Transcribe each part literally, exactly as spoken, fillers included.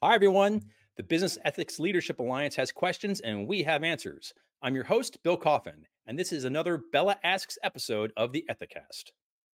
Hi, everyone. The Business Ethics Leadership Alliance has questions and we have answers. I'm your host, Bill Coffin, and this is another Bella Asks episode of the Ethicast.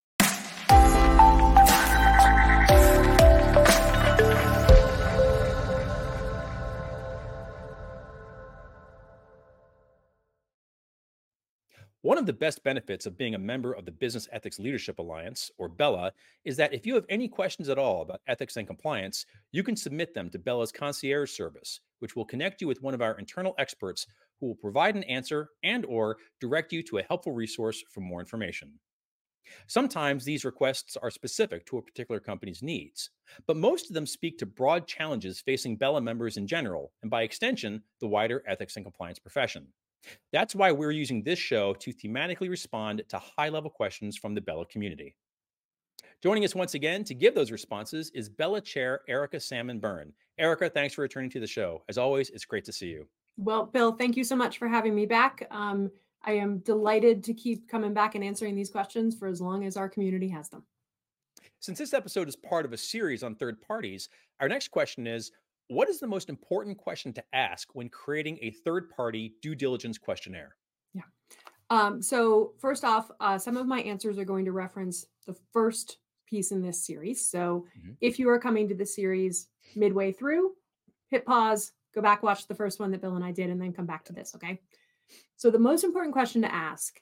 One of the best benefits of being a member of the Business Ethics Leadership Alliance, or BELLA, is that if you have any questions at all about ethics and compliance, you can submit them to BELLA's concierge service, which will connect you with one of our internal experts who will provide an answer and or direct you to a helpful resource for more information. Sometimes these requests are specific to a particular company's needs, but most of them speak to broad challenges facing BELLA members in general, and by extension, the wider ethics and compliance profession. That's why we're using this show to thematically respond to high level questions from the BELLA community. Joining us once again to give those responses is BELLA Chair Erica Salmon Byrne. Erica, thanks for returning to the show. As always, it's great to see you. Well, Bill, thank you so much for having me back. Um, I am delighted to keep coming back and answering these questions for as long as our community has them. Since this episode is part of a series on third parties, our next question is, what is the most important question to ask when creating a third-party due diligence questionnaire? Yeah. Um, so first off, uh, some of my answers are going to reference the first piece in this series. So mm-hmm. if you are coming to the series midway through, hit pause, go back, watch the first one that Bill and I did, and then come back to this, okay? So the most important question to ask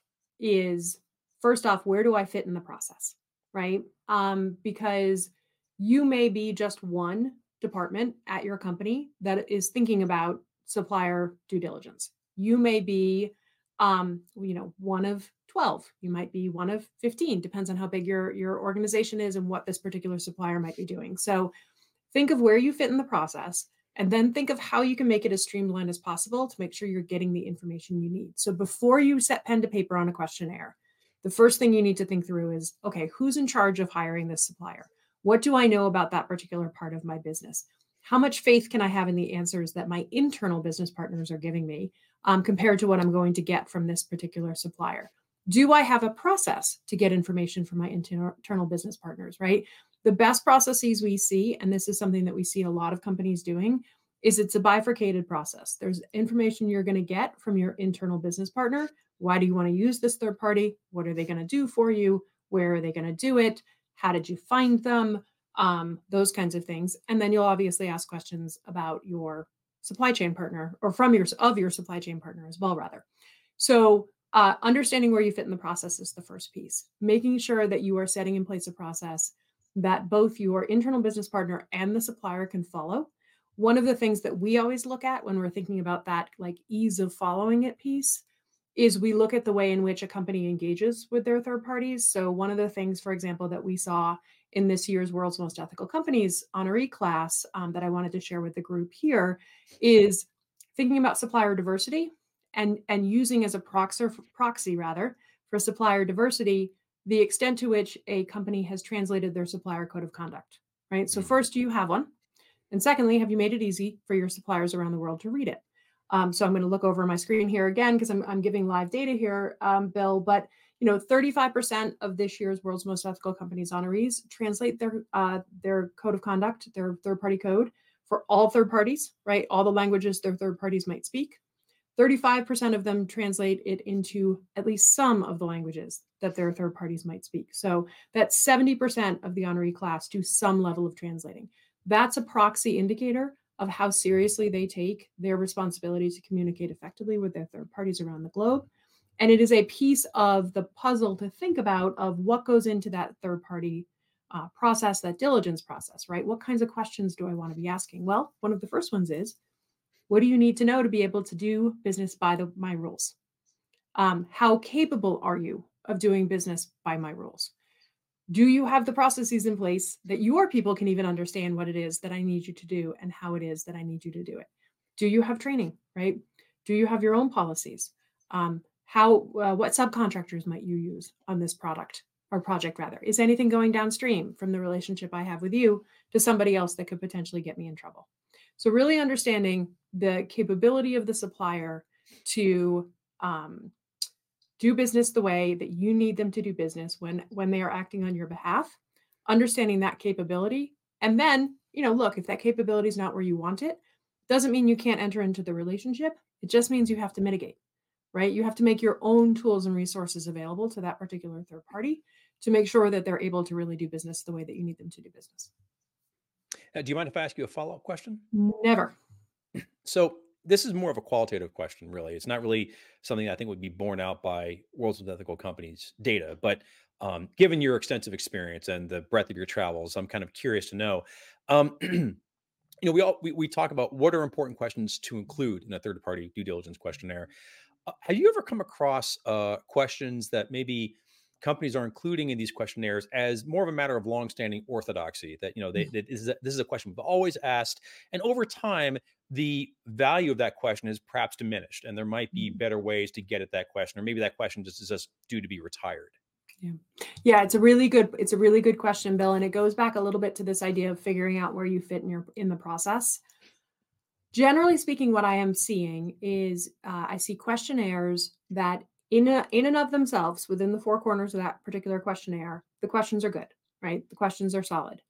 is, first off, where do I fit in the process, right? Um, because you may be just one department at your company that is thinking about supplier due diligence. You may be, um, you know, one of twelve. You might be one of fifteen. Depends on how big your, your organization is and what this particular supplier might be doing. So think of where you fit in the process, and then think of how you can make it as streamlined as possible to make sure you're getting the information you need. So before you set pen to paper on a questionnaire, the first thing you need to think through is, okay, who's in charge of hiring this supplier? What do I know about that particular part of my business? How much faith can I have in the answers that my internal business partners are giving me um, compared to what I'm going to get from this particular supplier? Do I have a process to get information from my inter- internal business partners, right? The best processes we see, and this is something that we see a lot of companies doing, is it's a bifurcated process. There's information you're going to get from your internal business partner. Why do you want to use this third party? What are they going to do for you? Where are they going to do it? How did you find them? Um, those kinds of things. And then you'll obviously ask questions about your supply chain partner, or from your of your supply chain partner as well, rather. So uh, understanding where you fit in the process is the first piece. Making sure that you are setting in place a process that both your internal business partner and the supplier can follow. One of the things that we always look at when we're thinking about that, like ease of following it piece, is we look at the way in which a company engages with their third parties. So one of the things, for example, that we saw in this year's World's Most Ethical Companies honoree class um, that I wanted to share with the group here is thinking about supplier diversity and, and using as a proxy, proxy rather for supplier diversity the extent to which a company has translated their supplier code of conduct, right? So first, do you have one? And secondly, have you made it easy for your suppliers around the world to read it? Um, so I'm going to look over my screen here again because I'm, I'm giving live data here, um, Bill. But you know, thirty-five percent of this year's World's Most Ethical Companies honorees translate their uh, their code of conduct, their third-party code, for all third parties, right? All the languages their third parties might speak. thirty-five percent of them translate it into at least some of the languages that their third parties might speak. So that's seventy percent of the honoree class do some level of translating. That's a proxy indicator of how seriously they take their responsibility to communicate effectively with their third parties around the globe. And it is a piece of the puzzle to think about of what goes into that third party uh, process, that diligence process, right? What kinds of questions do I want to be asking? Well, one of the first ones is, what do you need to know to be able to do business by the, my rules? Um, how capable are you of doing business by my rules? Do you have the processes in place that your people can even understand what it is that I need you to do and how it is that I need you to do it? Do you have training, right? Do you have your own policies? Um, how, uh, what subcontractors might you use on this product or project rather? Is anything going downstream from the relationship I have with you to somebody else that could potentially get me in trouble? So really understanding the capability of the supplier to um, do business the way that you need them to do business when, when they are acting on your behalf, understanding that capability, and then you know, look, if that capability is not where you want it, doesn't mean you can't enter into the relationship. It just means you have to mitigate, right? You have to make your own tools and resources available to that particular third party to make sure that they're able to really do business the way that you need them to do business. Uh, do you mind if I ask you a follow-up question? Never. So this is more of a qualitative question, really. It's not really something I think would be borne out by Worlds with Ethical Companies data, but um, given your extensive experience and the breadth of your travels, I'm kind of curious to know. Um, you know, we all we, we talk about what are important questions to include in a third-party due diligence questionnaire. Uh, have you ever come across uh, questions that maybe companies are including in these questionnaires as more of a matter of longstanding orthodoxy? That you know, they, that this, is a, this is a question we've always asked, and over time, the value of that question is perhaps diminished, and there might be better ways to get at that question, or maybe that question just is just due to be retired. Yeah. Yeah, it's a really good it's a really good question, Bill, and it goes back a little bit to this idea of figuring out where you fit in your in the process. Generally speaking, what I am seeing is uh, I see questionnaires that in a, in and of themselves, within the four corners of that particular questionnaire, the questions are good, right? The questions are solid.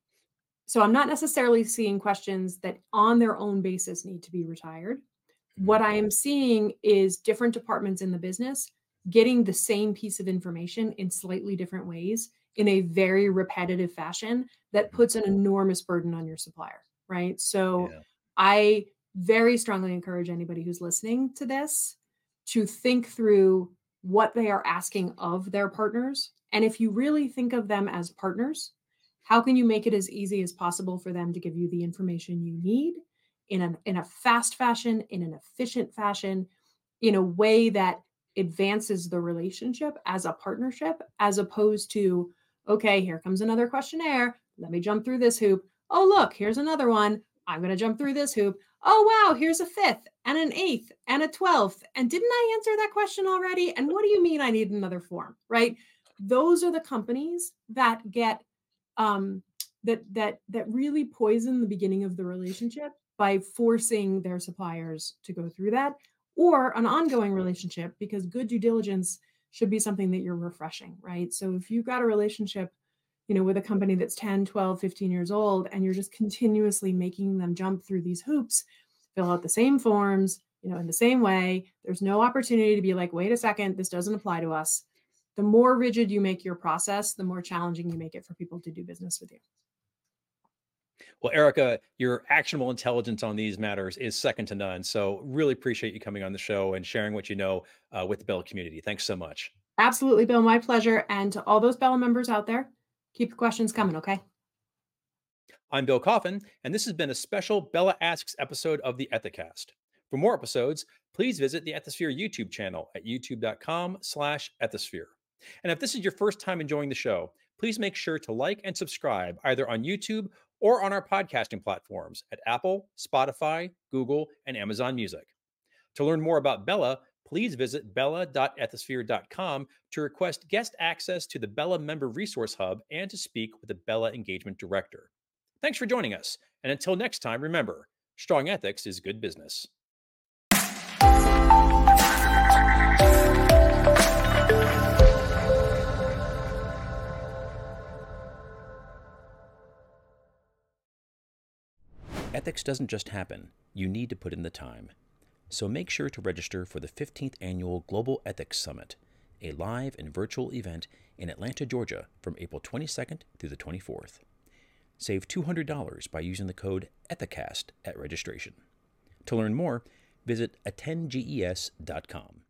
So I'm not necessarily seeing questions that on their own basis need to be retired. What I am seeing is different departments in the business getting the same piece of information in slightly different ways in a very repetitive fashion that puts an enormous burden on your supplier, right? So Yeah. I very strongly encourage anybody who's listening to this to think through what they are asking of their partners. And if you really think of them as partners, how can you make it as easy as possible for them to give you the information you need in a, in a fast fashion, in an efficient fashion, in a way that advances the relationship as a partnership, as opposed to, okay, here comes another questionnaire. Let me jump through this hoop. Oh, look, here's another one. I'm going to jump through this hoop. Oh, wow, here's a fifth and an eighth and a twelfth. And didn't I answer that question already? And what do you mean I need another form, right? Those are the companies that get um, that that that really poison the beginning of the relationship by forcing their suppliers to go through that, or an ongoing relationship, because good due diligence should be something that you're refreshing, right? So if you've got a relationship, you know, with a company that's ten, twelve, fifteen years old, and you're just continuously making them jump through these hoops, fill out the same forms, you know, in the same way, there's no opportunity to be like, wait a second, this doesn't apply to us. The more rigid you make your process, the more challenging you make it for people to do business with you. Well, Erica, your actionable intelligence on these matters is second to none. So really appreciate you coming on the show and sharing what you know uh, with the Bella community. Thanks so much. Absolutely, Bill. My pleasure. And to all those Bella members out there, keep the questions coming, okay? I'm Bill Coffin, and this has been a special Bella Asks episode of the Ethicast. For more episodes, please visit the Ethisphere YouTube channel at youtube.com slash ethisphere. And if this is your first time enjoying the show, please make sure to like and subscribe either on YouTube or on our podcasting platforms at Apple, Spotify, Google, and Amazon Music. To learn more about Bella, please visit bella dot ethisphere dot com to request guest access to the Bella Member Resource Hub and to speak with the Bella Engagement Director. Thanks for joining us. And until next time, remember, strong ethics is good business. Ethics doesn't just happen. You need to put in the time. So make sure to register for the fifteenth Annual Global Ethics Summit, a live and virtual event in Atlanta, Georgia from April twenty-second through the twenty-fourth. Save two hundred dollars by using the code ETHICAST at registration. To learn more, visit attend ges dot com.